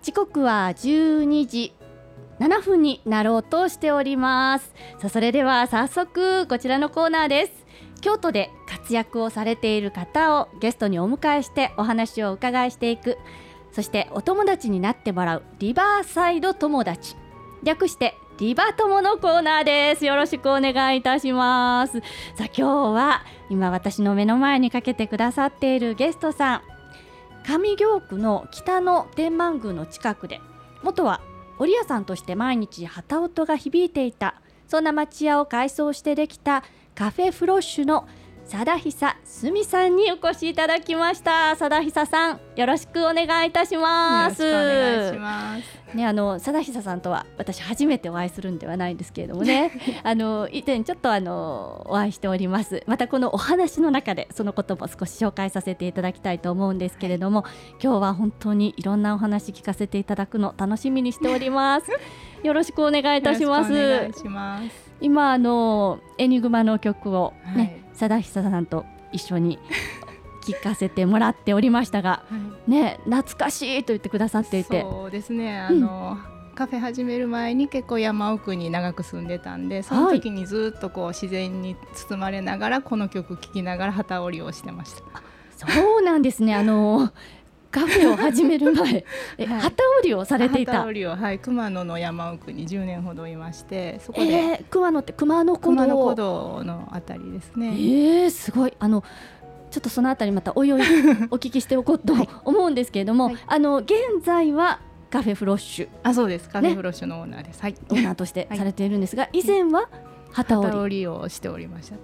時刻は12時7分になろうとしております。さあ、それでは早速こちらのコーナーです。京都で活躍をされている方をゲストにお迎えしてお話をお伺いしていく、そしてお友達になってもらうリバーサイド友達、略してリバ友のコーナーです。よろしくお願いいたします。さあ、今日は今私の目の前にかけてくださっているゲストさん、上京区の北の天満宮の近くで元は織屋さんとして毎日旗音が響いていた、そんな町屋を改装してできたカフェフロッシュの貞久すみさんにお越しいただきました。貞久さん、よろしくお願いいたします。 よろしくお願いしますね、貞久さんとは私初めてお会いするんではないんですけれどもね以前ちょっとお会いしております。またこのお話の中でそのことも少し紹介させていただきたいと思うんですけれども、今日は本当にいろんなお話聞かせていただくの楽しみにしておりますよろしくお願いいたします。 よろしくお願いします。 今エニグマの曲をね、貞久さんと一緒に聞かせてもらっておりましたが、ね、懐かしいと言ってくださっていて。 そうですね、カフェ始める前に結構山奥に長く住んでたんで、その時にずっとこう自然に包まれながらこの曲聴きながら機織りをしてました。 そうなんですね。カフェを始める前機織りをされていた。 機織りを、熊野の山奥に10年ほどいまして、そこで、 熊野って熊野古道のあたりですね。 すごい。ちょっとそのあたりまたおいおいお聞きしておこうと思うんですけれども、現在はカフェフロッシュ、 そうです、カフェフロッシュのオーナーです、 オーナーとしてされているんですが、以前は機織りをしておりました。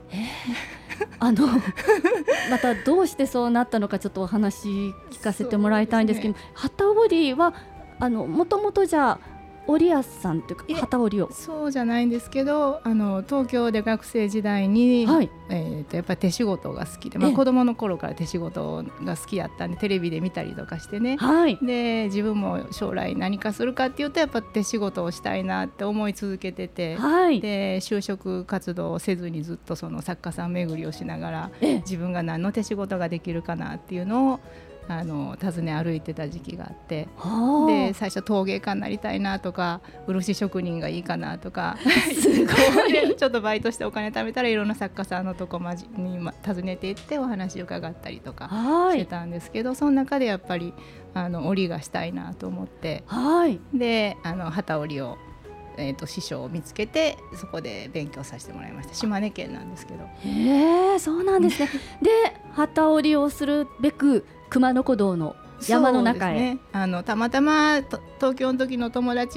またどうしてそうなったのかちょっとお話聞かせてもらいたいんですけど、機織りはもともとじゃあ織屋さんというか機織りを。 そうじゃないんですけど、東京で学生時代に、やっぱり手仕事が好きで、子供の頃から手仕事が好きやったんでテレビで見たりとかしてね、で自分も将来何かするかっていうとやっぱ手仕事をしたいなって思い続けてて、で就職活動をせずにずっとその作家さん巡りをしながら、自分が何の手仕事ができるかなっていうのを訪ね歩いてた時期があって、で最初陶芸家になりたいなとか漆職人がいいかなとかすごいちょっとバイトしてお金貯めたらいろんな作家さんのとこに訪ねていってお話を伺ったりとかしてたんですけど、その中でやっぱり織りがしたいなと思って、で機織りを師匠を見つけてそこで勉強させてもらいました。島根県なんですけど。 そうなんですねで機織りをするべく熊野古道の山の中へ、 たまたま東京の時の友達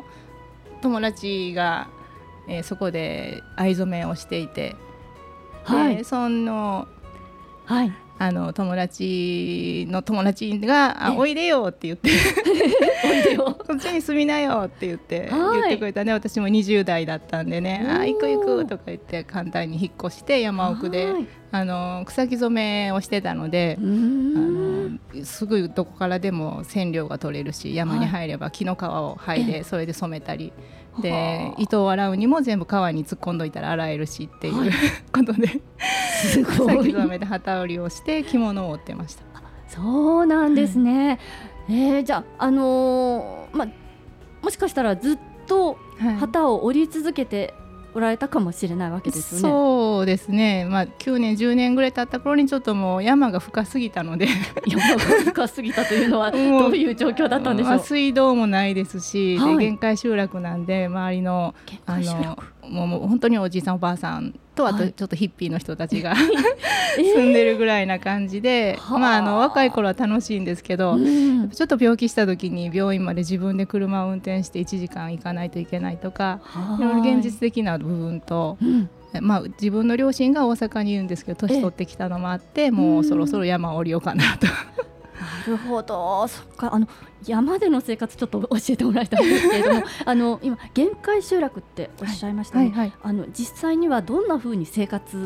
が、そこで藍染めをしていて、でその、友達がおいでよって言っておいでよこっちに住みなよって言ってくれたね。私も20代だったんでね、行く行くとか言って簡単に引っ越して山奥で草木染めをしてたので、すぐどこからでも染料が取れるし、山に入れば木の皮を剥いでそれで染めたりで、糸を洗うにも全部革に突っ込んどいたら洗えるしっていうことで草木染めで機織りをして着物を織ってました。 そうなんですね。じゃあ、もしかしたらずっと旗を織り続けておられたかもしれないわけですよね。 そうですね、9年10年ぐらい経った頃にちょっともう山が深すぎたので山が深すぎたというのはどういう状況だったんでしょう。 水道もないですし、で限界集落なんで周りのもう本当におじいさんおばあさんとあとちょっとヒッピーの人たちが住んでるぐらいな感じで、若い頃は楽しいんですけど、ちょっと病気した時に病院まで自分で車を運転して1時間行かないといけないとか、いろいろ現実的な部分と、自分の両親が大阪にいるんですけど年取ってきたのもあって、もうそろそろ山を降りようかなと。 なるほど、そっか。山での生活ちょっと教えてもらいたいんですけれども今限界集落っておっしゃいましたね。実際にはどんな風に生活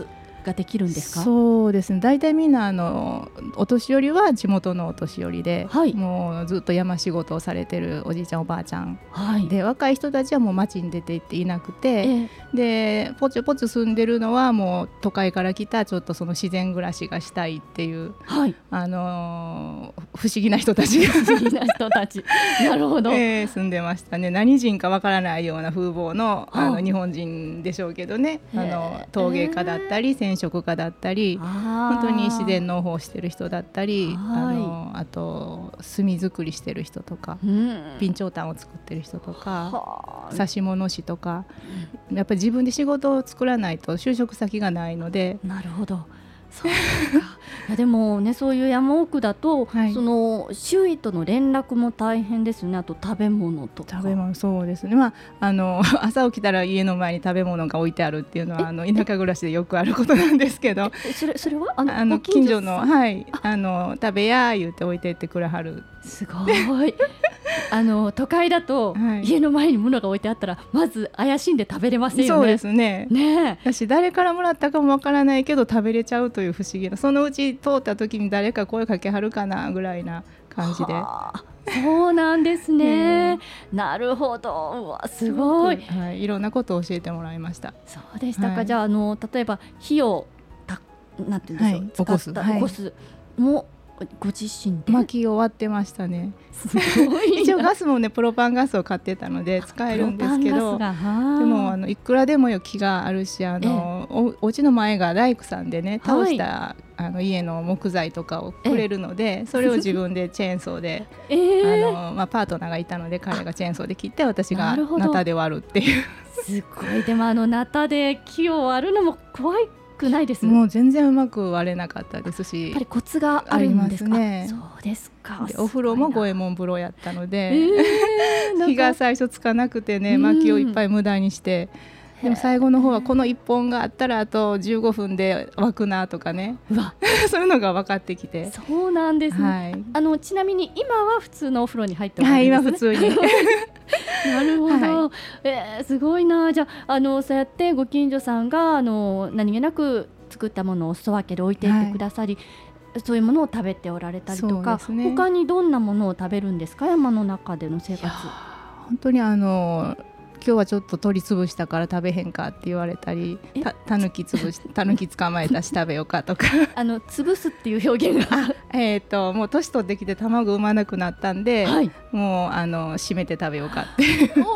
ができるんですか？ そうですね、大体みんなお年寄りは地元のお年寄りで、はい、もうずっと山仕事をされてるおじいちゃんおばあちゃん、はい、で若い人たちはもう町に出て行っていなくて、でポツポツ住んでるのはもう都会から来たちょっとその自然暮らしがしたいっていう、はい、不思議な人たちが不思議な人たちなるほど、 住んでましたね。何人かわからないような風貌の、日本人でしょうけどね、陶芸家だったり染色家だったり本当に自然農法してる人だったり、あと墨作りしてる人とか、備長炭を作ってる人とか、指物師とか、やっぱり自分で仕事を作らないと就職先がないので。 なるほど、そうかいやでもね、そういう山奥だと、はい、その周囲との連絡も大変ですね。あと食べ物とか。 食べ物、そうですね、朝起きたら家の前に食べ物が置いてあるっていうのは田舎暮らしでよくあることなんですけど、 それは近所の、はい、食べや言って置いてってくれはる。 すごい都会だと、はい、家の前に物が置いてあったらまず怪しんで食べれませんよね。 そうですね。私誰からもらったかもわからないけど食べれちゃうという不思議な、そのうち通った時に誰か声かけはるかなぐらいな感じで。 そうなんですね、なるほど。うわすごい、 はい、いろんなことを教えてもらいました。 そうでしたか、はい、じゃあ例えば火をなんていうんでしょう、はい、起こすもご自身で薪を割ってましたね。すごい一応ガスもねプロパンガスを買ってたので使えるんですけど、でもいくらでも木があるしお家の前が大工さんでね倒した、はい、家の木材とかをくれるので、それを自分でチェーンソーで、パートナーがいたので彼がチェーンソーで切って私がナタで割るっていう。 すごい。でもナタで木を割るのも怖いくないです？ もう全然うまく割れなかったですし、 やっぱりコツがあるんですか？ ね、 そうですか。 お風呂も五右衛門風呂やったので、火が最初つかなくてね、薪をいっぱい無駄にして、でも最後の方はこの1本があったらあと15分で沸くなとかねそういうのが分かってきて。 そうなんですね、はい、ちなみに今は普通のお風呂に入ってますね。はい、 今普通になるほど、はい、すごいな。じゃあそうやってご近所さんが何気なく作ったものをお裾分けで置いていってくださり、はい、そういうものを食べておられたりとか、他にどんなものを食べるんですか、山の中での生活。 本当に今日はちょっと鳥潰したから食べへんかって言われたり、たぬき捕まえたし食べようかとか潰すっていう表現がもう年取ってきて卵産まなくなったんで、はい、もう締めて食べようかって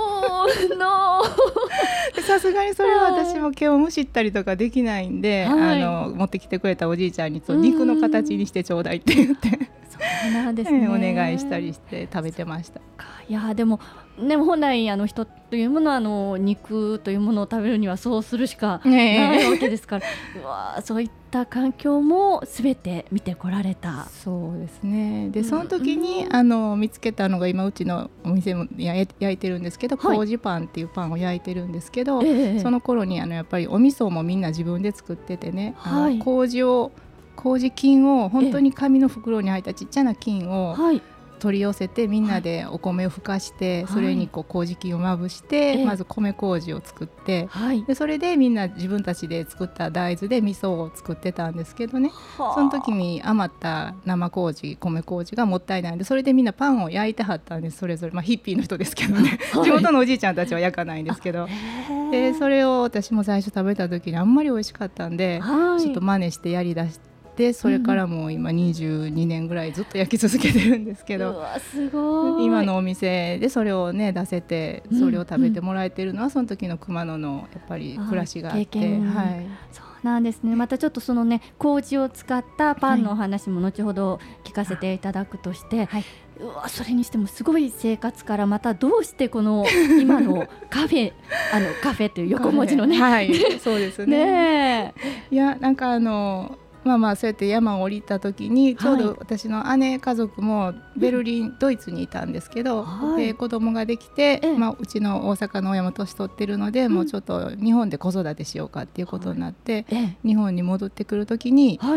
さすがにそれは私も毛をむしったりとかできないんで、はい、持ってきてくれたおじいちゃんに肉の形にしてちょうだいって言ってそうなんですね、 お願いしたりして食べてました。 いやでも本来人というものは肉というものを食べるにはそうするしかないわけですから、うわそういった環境もすべて見てこられた。 そうですね。でその時に、見つけたのが今うちのお店も焼いてるんですけど、はい、麹パンっていうパンを焼いてるんですけど、その頃にやっぱりお味噌もみんな自分で作っててね、はい、麹菌を本当に紙の袋に入ったちっちゃな菌を、はい取り寄せてみんなでお米をふかして、はい、それに麹菌をまぶして、まず米麹を作って、でそれでみんな自分たちで作った大豆で味噌を作ってたんですけどね、その時に余った生麹米麹がもったいないので、それでみんなパンを焼いてはったんです。それぞれ、ヒッピーの人ですけどね地元のおじいちゃんたちは焼かないんですけど、でそれを私も最初食べた時にあんまり美味しかったんで、ちょっと真似してやりだしてでそれからもう今22年ぐらいずっと焼き続けてるんですけど、 うわすごい。 今のお店でそれをね出せて、それを食べてもらえてるのは、その時の熊野のやっぱり暮らしがあって、はい、 そうなんですね。またちょっとそのね麹を使ったパンのお話も後ほど聞かせていただくとして、はい、うわそれにしてもすごい生活からまたどうしてこの今のカフェカフェという横文字のねはいそうですね。いやなんかそうやって山を降りた時にちょうど私の姉家族もベルリン、ドイツにいたんですけど、で子供ができて、うちの大阪の親も年取ってるので、もうちょっと日本で子育てしようかっていうことになって、日本に戻ってくる時に、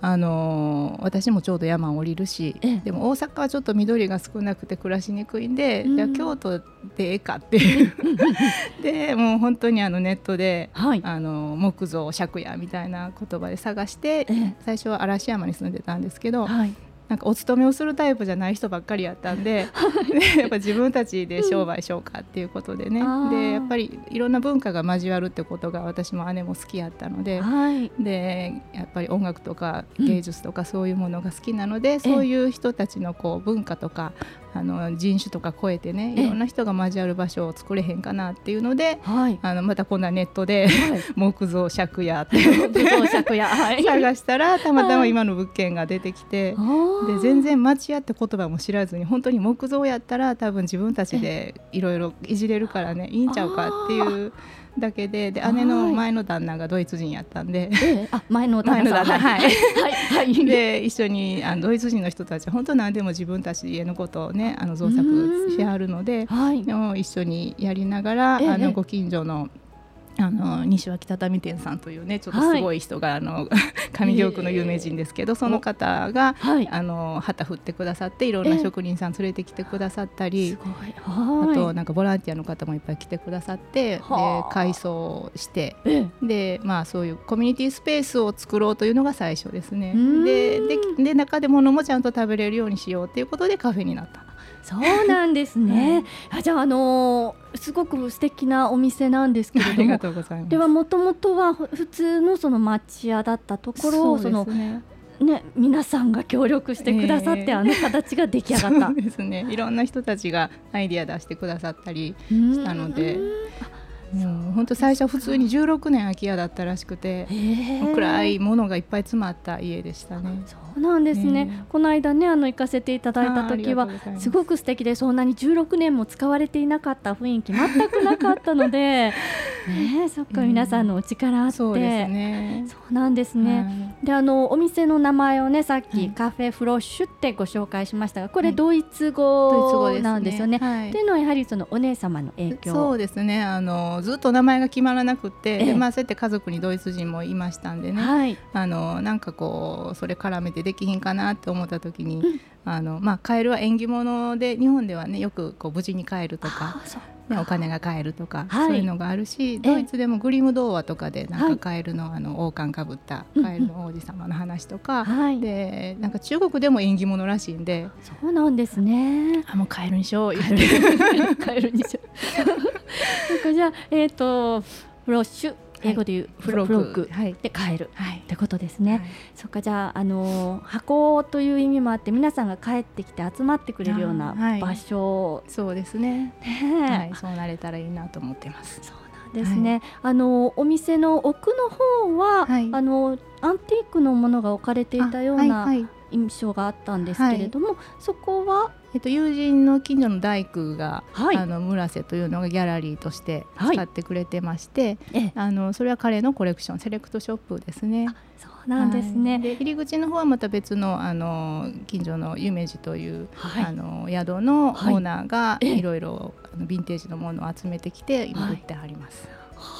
私もちょうど山を降りるし、でも大阪はちょっと緑が少なくて暮らしにくいんで、じゃあ京都でええかっていうでもう本当にネットで、木造借家みたいな言葉で探して、最初は嵐山に住んでたんですけど、なんかお勤めをするタイプじゃない人ばっかりやったんで、やっぱ自分たちで商売しようかっていうことでね、でやっぱりいろんな文化が交わるってことが私も姉も好きやったので、でやっぱり音楽とか芸術とかそういうものが好きなので、そういう人たちの文化とか人種とか超えてね、いろんな人が交わる場所を作れへんかなっていうので、また今度はネットで、木造借家って探したらたまたま今の物件が出てきて、で全然町屋って言葉も知らずに、本当に木造やったら多分自分たちでいろいろいじれるからね、いいんちゃうかっていうだけで、姉の前の旦那がドイツ人やったんで、 前の旦那さんで一緒にドイツ人の人たちは本当何でも自分たち家のことをね造作しはるので、一緒にやりながら、ご近所の西脇畳店さんというねちょっとすごい人が、上京区の有名人ですけど、その方が、旗振ってくださって、いろんな職人さん連れてきてくださったり、あとなんかボランティアの方もいっぱい来てくださって、で改装して、でそういうコミュニティスペースを作ろうというのが最初ですね。で中で物もちゃんと食べれるようにしようということでカフェになった。 そうなんですね。じゃあ、すごく素敵なお店なんですけれども、 ありがとうございます。 ではもともとは普通のその町屋だったところを、皆さんが協力してくださって、形が出来上がった。 そうですね。いろんな人たちがアイディア出してくださったりしたので、本当最初普通に16年空き家だったらしくて、暗いものがいっぱい詰まった家でしたね。 そうなんですね。この間ね行かせていただいた時はすごく素敵で、そんなに16年も使われていなかった雰囲気全くなかったのでそっか、皆さんのお力あって、そうですね。そうなんですね。でお店の名前をねさっき、カフェフロッシュってご紹介しましたが、これドイツ語なんですよね。というのはやはりそのお姉様の影響。 そうですね。ずっと名前が決まらなくて、そうやって家族にドイツ人もいましたんでね、なんかそれ絡めてできひんかなって思った時に、カエルは縁起物で、日本ではねよく無事に帰るとか、お金が帰るとか、そういうのがあるし、ドイツでもグリム童話とかでなんかカエルの王冠かぶったカエルの王子様の話とか、でなんか中国でも縁起物らしいんで、 そうなんですね。 もうカエルにしようカエルにしようじゃあフロッシュ、英語で言うフロッグでカエルってことですね。そっか、じゃあ箱という意味もあって、皆さんが帰ってきて集まってくれるような場所。 そうですね。そうなれたらいいなと思ってます。 そうなんですね。お店の奥の方はアンティークのものが置かれていたような印象があったんですけれども、そこは友人の近所の大工が、村瀬というのがギャラリーとして使ってくれてまして、それは彼のコレクション、セレクトショップですね。 そうなんですね。 で入り口の方はまた別の近所の夢二という、宿のオーナーがいろいろヴィンテージのものを集めてきて今売ってはります。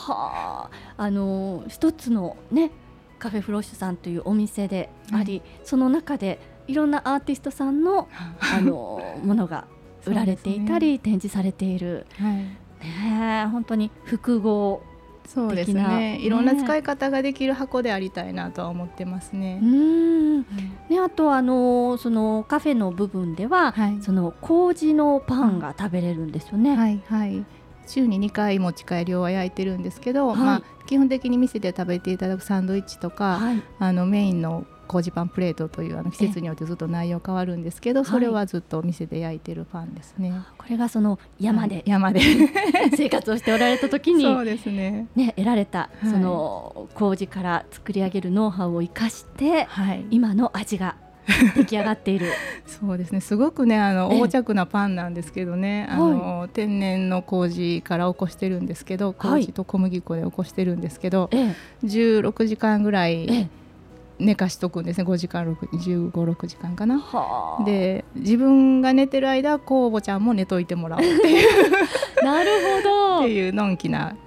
一つのねカフェフロッシュさんというお店であり、その中でいろんなアーティストさんのものが売られていたり、展示されている、本当に複合的な、 そうですね、いろんな使い方ができる箱でありたいなとは思ってますね。 あとそのカフェの部分では、その麹のパンが食べれるんですよね。 週に2回持ち帰りを焼いてるんですけど、基本的に店で食べていただくサンドイッチとか、メインの麹パンプレートという季節によってずっと内容変わるんですけど、それはずっと店で焼いてるパンですね。 これがその山で生活をしておられた時にそうですね、 得られたその麹から作り上げるノウハウを生かして、今の味が出来上がっているそうですね、すごくね横着なパンなんですけどね、天然の麹から起こしてるんですけど、麹と小麦粉で起こしてるんですけど、16時間ぐらい寝かしとくんですね。5時間15、6時間かな。で自分が寝てる間酵母ちゃんも寝といてもらおうっていうなるほどっていうのんきな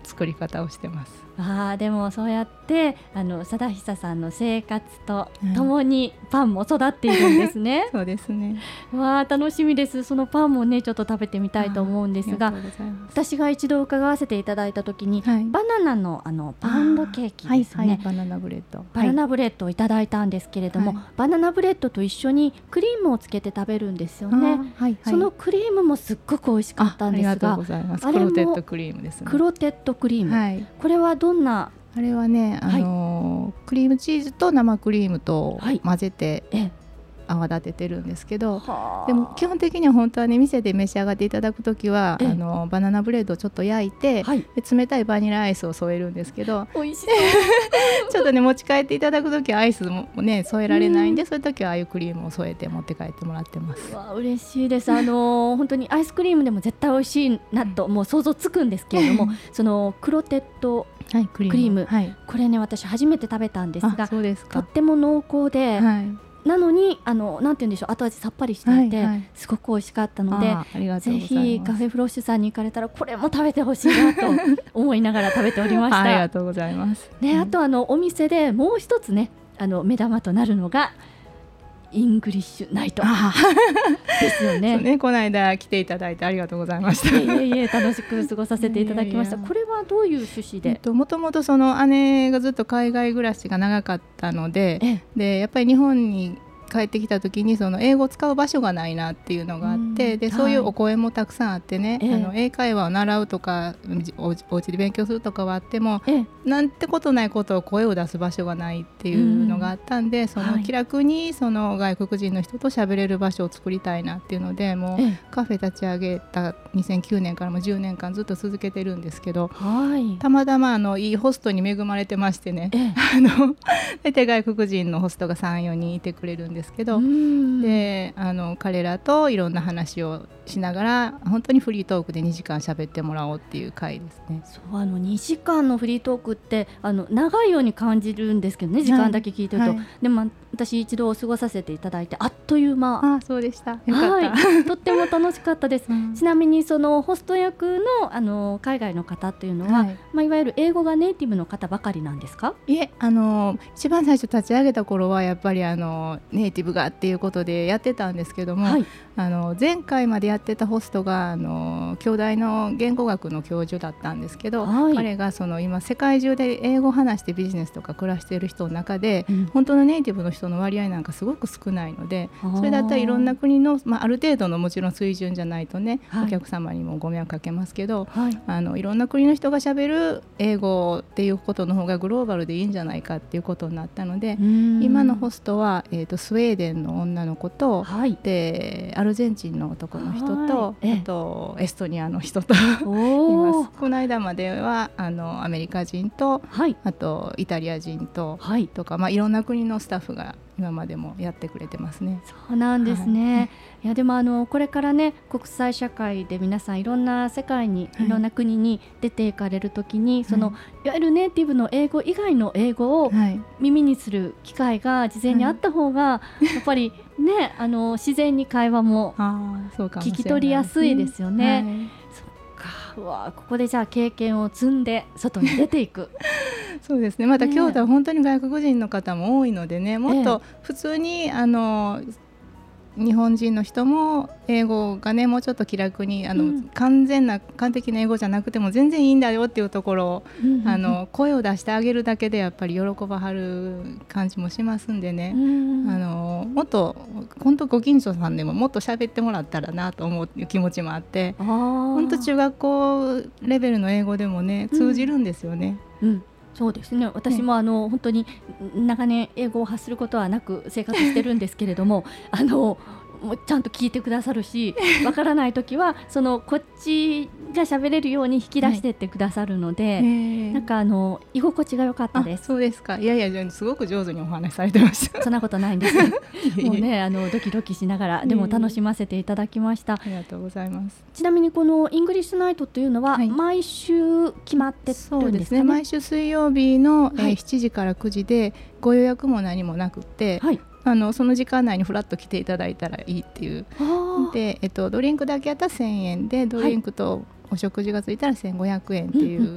作り方をしてます。 でもそうやって貞久さんの生活とともにパンも育っているんですね。 そうですね。 楽しみです。そのパンもねちょっと食べてみたいと思うんですが、私が一度伺わせていただいた時に、バナナのパウンドケーキですね、 バナナブレッド、 バナナブレッドをいただいたんですけれども、バナナブレッドと一緒にクリームをつけて食べるんですよね。そのクリームもすっごく美味しかったんですが、 ありがとうございます。クロテッドクリームですね。 クロテッドクリーム、これはどんな？ あれはね、クリームチーズと生クリームと混ぜて泡立ててるんですけど、でも基本的には本当はね、店で召し上がっていただくときはバナナブレッドをちょっと焼いて、で冷たいバニラアイスを添えるんですけど、 美味しいちょっとね持ち帰っていただくときはアイスもね添えられないんで、そういうときはああいうクリームを添えて持って帰ってもらってます。 嬉しいです。本当にアイスクリームでも絶対美味しいなともう想像つくんですけれどもそのクロテッドクリーム、これね私初めて食べたんですが、 そうですか。 とっても濃厚で、なのになんて言うんでしょう、後味さっぱりしていて、すごく美味しかったので、ぜひカフェフロッシュさんに行かれたらこれも食べてほしいなと思いながら食べておりました。 ありがとうございます。 あとお店でもう一つね目玉となるのがイングリッシュナイトですよね。 そうね、この間来ていただいてありがとうございました。 楽しく過ごさせていただきました。これはどういう趣旨で？ もともとその姉がずっと海外暮らしが長かったので、やっぱり日本に帰ってきた時にその英語を使う場所がないなっていうのがあって、でそういうお声もたくさんあってね、英会話を習うとかお家で勉強するとかはあっても、なんてことないことを声を出す場所がないっていうのがあったんで、その気楽にその外国人の人と喋れる場所を作りたいなっていうので、もうカフェ立ち上げた2009年からも10年間ずっと続けてるんですけど、たまたまいいホストに恵まれてましてね、大体外国人のホストが 3,4 人いてくれるんですけど、で彼らといろんな話をしながら本当にフリートークで2時間喋ってもらおうっていう回ですね。 そう2時間のフリートークって長いように感じるんですけどね、時間だけ聞いてると、でも私一度過ごさせていただいてあっという間。 そうでした。よかった、 とっても楽しかったです。ちなみにそのホスト役の海外の方っていうのは、いわゆる英語がネイティブの方ばかりなんですか？ いえ、一番最初立ち上げた頃はやっぱりネイティブがっていうことでやってたんですけども、前回までやってたホストが京大の言語学の教授だったんですけど、彼が今世界中で英語を話してビジネスとか暮らしている人の中で、本当のネイティブの人の割合なんかすごく少ないので、それだったらいろんな国の、ある程度のもちろん水準じゃないとね、お客様にもご迷惑かけますけど、いろんな国の人がしゃべる英語っていうことの方がグローバルでいいんじゃないかっていうことになったので、今のホストは、スウェーデンの女の子と、でアルゼンチンの男の人と、あとエストニアの人といます。この間まではアメリカ人と、あとイタリア人と、とか、いろんな国のスタッフが今までもやってくれてますね。 そうなんですね。いやでもこれからね、国際社会で皆さんいろんな世界に、いろんな国に出ていかれるときに、いわゆるネイティブの英語以外の英語を耳にする機会が事前にあった方が、やっぱりね、自然に会話も聞き取りやすいですよね。そっか、ここでじゃあ経験を積んで外に出ていくそうですね。また京都は本当に外国人の方も多いのでね、もっと普通に日本人の人も英語がねもうちょっと気楽に完璧な英語じゃなくても全然いいんだよっていうところを声を出してあげるだけでやっぱり喜ばはる感じもしますんでね、もっと本当ご近所さんでももっと喋ってもらったらなと思う気持ちもあって、本当中学校レベルの英語でもね通じるんですよね。 そうですね。私も本当に長年英語を発することはなく生活してるんですけれどももうちゃんと聞いてくださるし、わからないときはこっちが喋れるように引き出してってくださるので、なんか居心地が良かったです。 そうですか。いやいやすごく上手にお話しされてました。 そんなことないんですもうねドキドキしながらでも楽しませていただきました。 ありがとうございます。 ちなみにこのイングリッシュナイトというのは毎週決まってるんですかね？ そうですね。毎週水曜日の7時から9時でご予約も何もなくて、その時間内にフラッと来ていただいたらいいっていうで、ドリンクだけやったら1000円でドリンクとお食事がついたら1500円っていう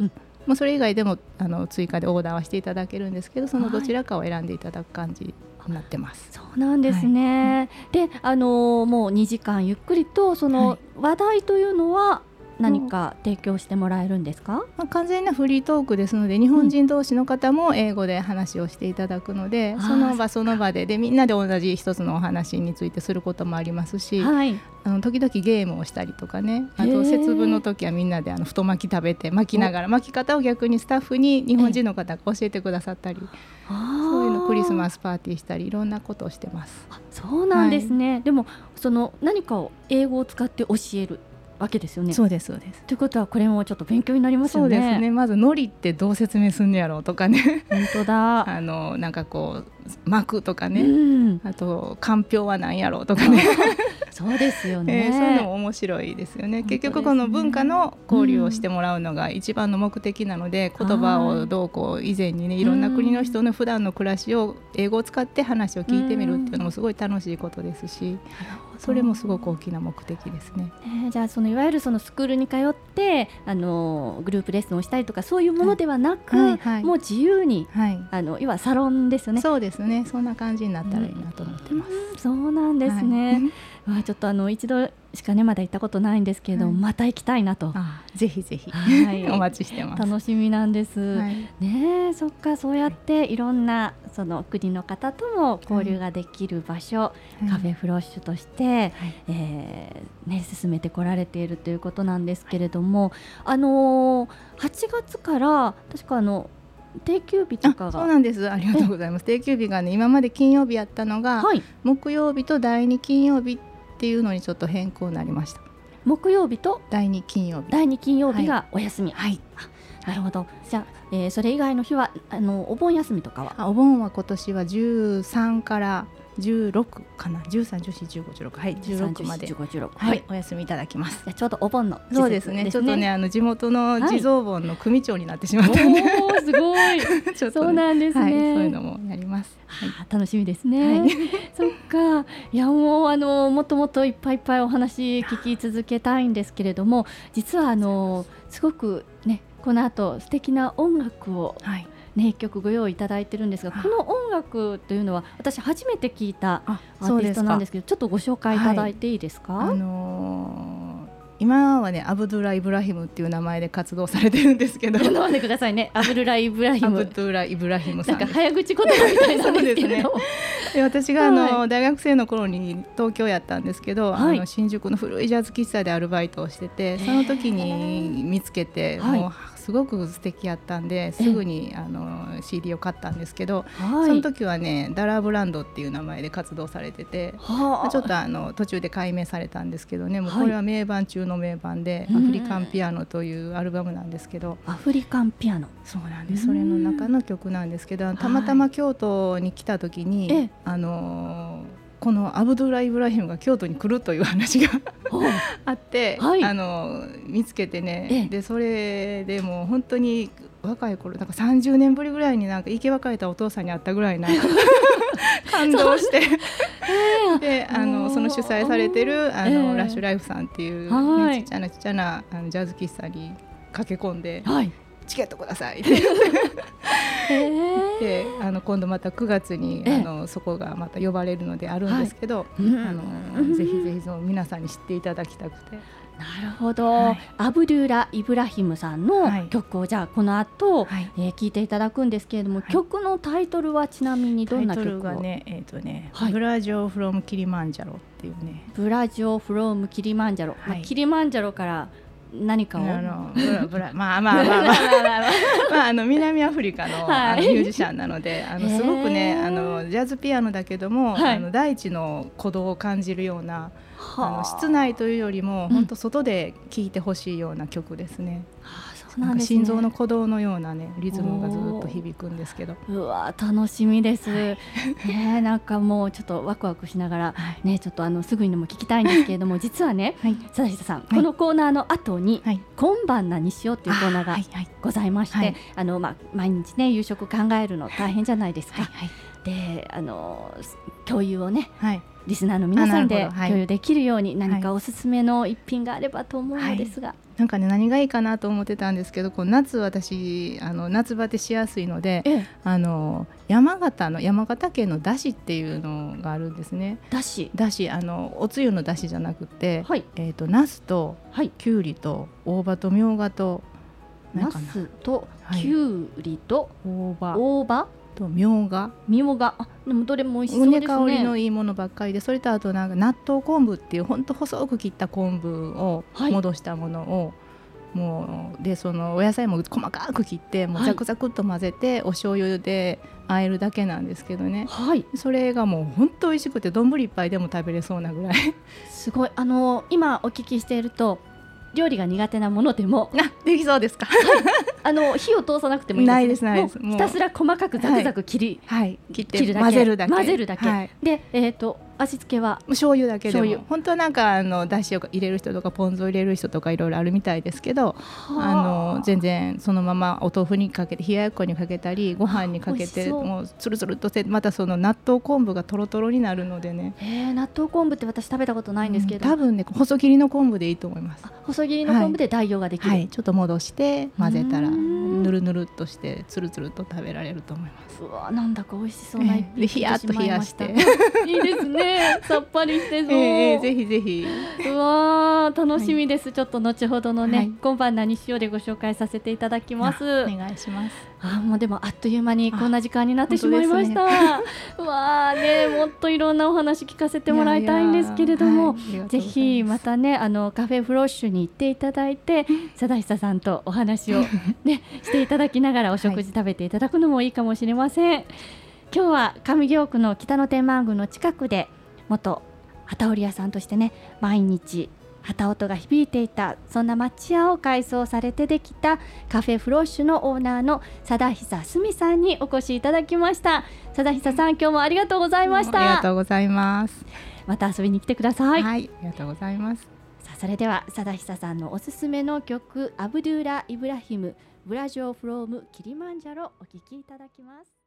もうそれ以外でも追加でオーダーはしていただけるんですけど、そのどちらかを選んでいただく感じになってます。 そうなんですね、でもう2時間ゆっくりとその話題というのは何か提供してもらえるんですか？ 完全なフリートークですので、日本人同士の方も英語で話をしていただくので、その場その場でみんなで同じ一つのお話についてすることもありますし、時々ゲームをしたりとかね、あと節分の時はみんなで太巻き食べて巻きながら、巻き方を逆にスタッフに日本人の方が教えてくださったり、そういうのクリスマスパーティーしたりいろんなことをしてます。 そうなんですね、でもその何かを英語を使って教えるわけですよね。 そうですそうです。 ということはこれもちょっと勉強になりますよね。 そうですね。まず海苔ってどう説明すんのやろうとかね。 本当だ。 なんかこう巻くとかね、あとかんぴょうは何やろうとかね。 そうですよね、 そういうのも面白いですよね。結局この文化の交流をしてもらうのが一番の目的なので、言葉をどうこう以前にね、いろんな国の人の普段の暮らしを英語を使って話を聞いてみるっていうのもすごい楽しいことですし、それもすごく大きな目的ですね。 じゃあいわゆるそのスクールに通ってグループレッスンをしたりとかそういうものではなく、もう自由に、要はサロンですよね。 そうですね。そんな感じになったらいいなと思ってます。 そうなんですね、ちょっと一度しかねまだ行ったことないんですけれども、また行きたいなと。 ぜひぜひ、お待ちしてます。 楽しみなんです、ね。そっか、そうやっていろんなその国の方とも交流ができる場所、カフェフロッシュとして、進めてこられているということなんですけれども、8月から確か定休日とかが。 そうなんです。ありがとうございます。定休日がね、今まで金曜日やったのが、木曜日と第2金曜日っていうのにちょっと変更になりました。 木曜日と第2金曜日がお休み。なるほど。じゃあ、それ以外の日はお盆休みとかは？ お盆は今年は13から16かな、13、14、15、16、16までお休みいただきます。 じゃちょうどお盆のそうですね。ちょっとね地元の地蔵盆の組長になってしまったんで、 すごいちょっと、そうなんですね、 そういうのもやります。 楽しみですね、そっか。いやもうもっともっといっぱいいっぱいお話聞き続けたいんですけれども、実はすごくねこの後素敵な音楽を、一曲ご用意いただいてるんですが、この音楽というのは私初めて聞いたアーティストなんですけど、ちょっとご紹介いただいていいですか？ 今はねアブドゥラ・イブラヒムっていう名前で活動されてるんですけど、 飲んでくださいね。アブドゥラ・イブラヒム、 アブドゥラ・イブラヒムさん、 なんか早口言葉みたいなんですけれどで私が大学生の頃に東京やったんですけど、新宿の古いジャズ喫茶でアルバイトをしてて、その時に見つけて、もうすごく素敵やったんで、すぐにCD を買ったんですけど、その時はねダラーブランドっていう名前で活動されてて、ちょっと途中で改名されたんですけどね、もうこれは名盤中の名盤で、アフリカンピアノというアルバムなんですけど、 アフリカンピアノ、 そうなんです。それの中の曲なんですけど、たまたま京都に来た時に、このアブドゥラ・イブラヒムが京都に来るという話があって、見つけてね、でそれでもう本当に若い頃なんか30年ぶりぐらいになんか生き別れたお父さんに会ったぐらいな感動してでその主催されてるラッシュライフさんっていう、ちっちゃなジャズ喫茶に駆け込んで、チケットくださいってで今度また9月にそこがまた呼ばれるのであるんですけど、ぜひぜひ皆さんに知っていただきたくて。 なるほど、アブドゥラ・イブラヒムさんの曲をじゃあこの後、聴いていただくんですけれども、曲のタイトルはちなみにどんな曲を？タイトルがね、ブラジオ・フロム・キリマンジャロっていうね。 ブラジオ・フロム・キリマンジャロ、キリマンジャロから何かを南アフリカのミュージシャンなので、すごくねジャズピアノだけども、大地の鼓動を感じるような、室内というよりも本当外で聴いてほしいような曲ですね。なんか心臓の鼓動のようなねリズムがずっと響くんですけど、 うわ楽しみです、なんかもうちょっとワクワクしながら、ちょっとすぐにでも聞きたいんですけれども、実はね、佐下さん、このコーナーの後に、今晩何しようっていうコーナーがございまして、毎日ね夕食考えるの大変じゃないですか。 で共有をね、リスナーの皆さんで共有できるように何かおすすめの一品があればと思うのですが、 なんかね、何がいいかなと思ってたんですけど、こう夏私夏バテしやすいので、山形県のだしっていうのがあるんですね。 だしおつゆのだしじゃなくて、ナスときゅうりと大葉とみょうがとナスときゅうりと大葉とみょうがでもどれも美味しそうですね。 香りのいいものばっかりで、それとあとなんか納豆昆布っていうほんと細く切った昆布を戻したものを、もうでそのお野菜も細かく切ってもうザクザクっと混ぜて、お醤油で和えるだけなんですけどね、それがもうほんと美味しくて丼一杯でも食べれそうなぐらいすごい。今お聞きしていると料理が苦手なものでもできそうですか？ 火を通さなくてもいいです。 ないです、ないです。 ひたすら細かくザクザク切って混ぜるだけで、味付けは醤油だけでも、本当はなんかだしを入れる人とかポン酢を入れる人とかいろいろあるみたいですけど、全然そのままお豆腐にかけて冷ややっこにかけたりご飯にかけてもうつるつるっとまたその納豆昆布がとろとろになるのでね。 納豆昆布って私食べたことないんですけど、 多分ね細切りの昆布でいいと思います。 細切りの昆布で代用ができる、 ちょっと戻して混ぜたらぬるぬるっとしてつるつるっと食べられると思います。 うわ、なんだか美味しそうな一品、 ひやっと冷やしていいですね。さっぱりしてそう、 ぜひぜひ。 うわ楽しみです、ちょっと後ほどのね、今晩何しようでご紹介させていただきます。 お願いします。 もうでもあっという間にこんな時間になってしまいました。うわね、もっといろんなお話聞かせてもらいたいんですけれども、ぜひまたねカフェフロッシュに行っていただいて、貞久さんとお話をねしていただきながらお食事食べていただくのもいいかもしれません。今日は上京区の北野天満宮の近くで元機織屋さんとしてね、毎日機音が響いていた、そんな町屋を改装されてできたカフェフロッシュのオーナーの貞久すみさんにお越しいただきました。貞久さん、今日もありがとうございました。 ありがとうございます。 また遊びに来てください。 はい、ありがとうございます。 さあ、それでは貞久さんのおすすめの曲、アブドゥーラ・イブラヒムブラジョーフロームキリマンジャロ、お聴きいただきます。